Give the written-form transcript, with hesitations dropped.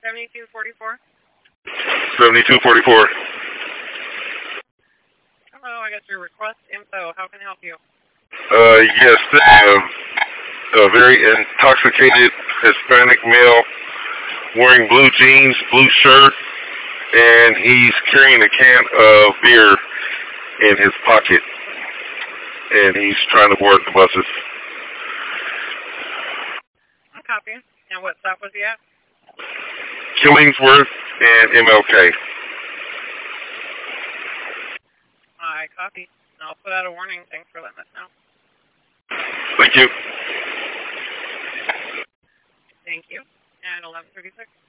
7244. 7244. Hello, I got your request info. How can I help you? Yes, a very intoxicated Hispanic male wearing blue jeans, blue shirt, and he's carrying a can of beer in his pocket, and he's trying to board the buses. I copy. And what stop was he at? Killingsworth and MLK. I copy. I'll put out a warning. Thanks for letting us know. Thank you. Thank you. And 11:36.